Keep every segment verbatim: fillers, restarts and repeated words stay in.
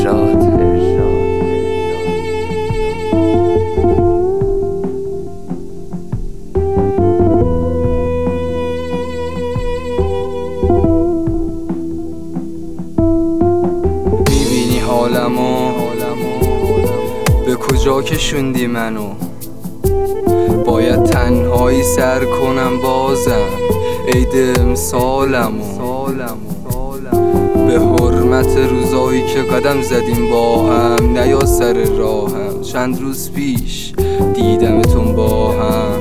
ارشاد. میبینی حالمو به کجا کشوندی منو؟ باید تنهایی سر کنم بازم عید امسالمو، به حرمت روزایی که قدم زدیم با هم. نیا سر راهم، چند روز پیش دیدمتون با هم.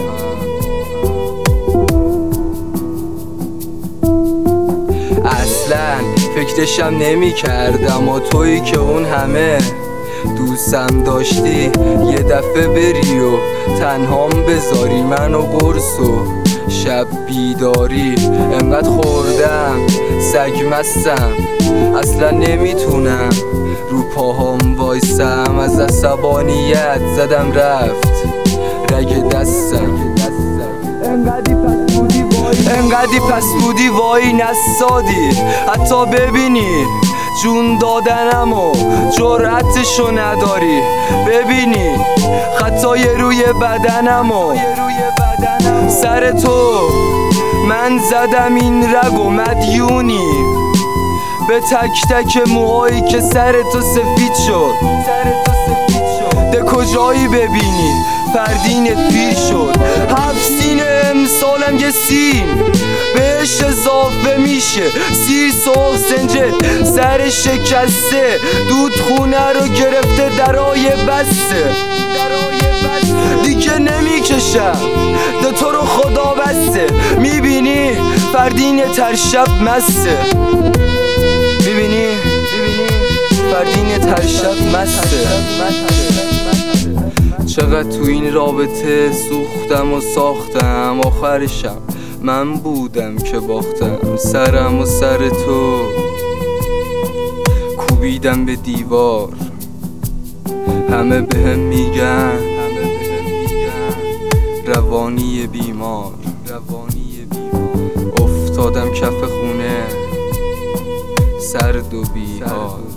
اصلا فکرشم نمی کردم و تویی که اون همه دوستم داشتی یه دفعه بری و تنهام بذاری منو قرص و شب بیداری. انقدر خوردم سگ مستم اصلا نمیتونم رو پاهام وایسم. از عصبانیت زدم رفت رگ دستم. انقدی پس بودی وای انقدی پس بودی وای نسادی حتی ببینی جون دادنم و جرأتشو نداری. ببینی خطای روی بدنم و سر تو من زدم این رگ و مدیونی به تک تک موهایی که سر تو سفید شد. ده کجایی ببینی فردینت پیر شد. هفت سین امسالم یه سین بهش اضافه میشه سی سرخ سنجت سر شکسته دود خونه رو گرفته درای بسته. دیگه نمیکشم ده تو رو خدا بسته. میبینی فردین تر شب مسته. میبینی فردین تر شب مسته. چقدر تو این رابطه سوختم و ساختم آخرشم من بودم که باختم. سرم و سر تو کوبیدم به دیوار. همه بهم میگن روانی بیمار. افتادم کف خونه سرد و بیحال.